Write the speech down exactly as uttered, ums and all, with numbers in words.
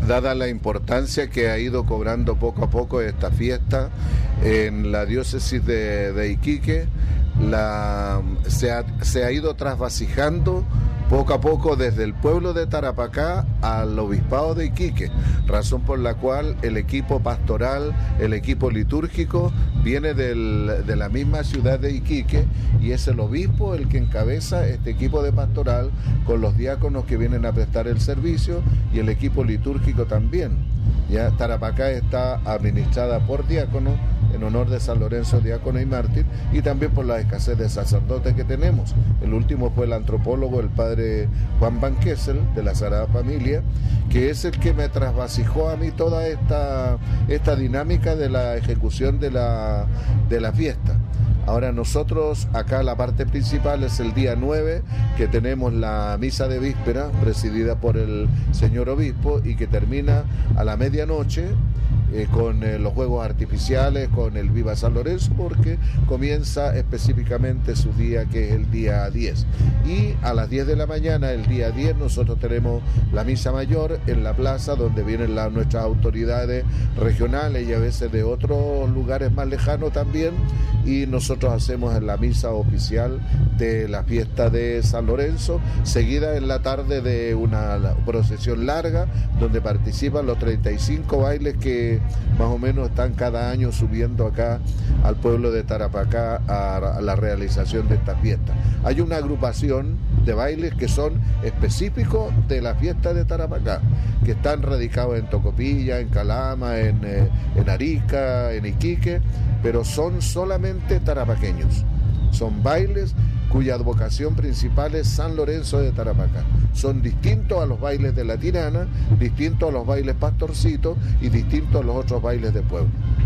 dada la importancia que ha ido cobrando poco a poco esta fiesta en la diócesis de, de Iquique, la, se, ha, se ha ido trasvasijando poco a poco desde el pueblo de Tarapacá al obispado de Iquique, razón por la cual el equipo pastoral, el equipo litúrgico viene del, de la misma ciudad de Iquique, y es el obispo el que encabeza este equipo de pastoral con los diáconos que vienen a prestar el servicio y el equipo litúrgico también. Ya Tarapacá está administrada por diáconos en honor de San Lorenzo, diácono y mártir, y también por la escasez de sacerdotes que tenemos. El último fue el antropólogo, el padre Juan Van Kessel, de la Sagrada Familia, que es el que me trasvasijó a mí toda esta, esta dinámica de la ejecución de la, de la fiesta. Ahora nosotros, acá la parte principal es el día nueve, que tenemos la misa de víspera, presidida por el señor obispo, y que termina a la medianoche, Eh, con eh, los juegos artificiales, con el Viva San Lorenzo, porque comienza específicamente su día, que es el día diez. Y a las diez de la mañana, el día diez, nosotros tenemos la misa mayor en la plaza, donde vienen las, nuestras autoridades regionales y a veces de otros lugares más lejanos también, y nosotros hacemos la misa oficial de la fiesta de San Lorenzo, seguida en la tarde de una procesión larga, donde participan los treinta y cinco bailes que más o menos están cada año subiendo acá al pueblo de Tarapacá a la realización de esta fiesta. Hay una agrupación de bailes que son específicos de la fiesta de Tarapacá, que están radicados en Tocopilla, en Calama, en, eh, en Arica, en Iquique, pero son solamente tarapaqueños. Son bailes cuya advocación principal es San Lorenzo de Tarapacá. Son distintos a los bailes de la Tirana, distintos a los bailes pastorcitos y distintos a los otros bailes de pueblo.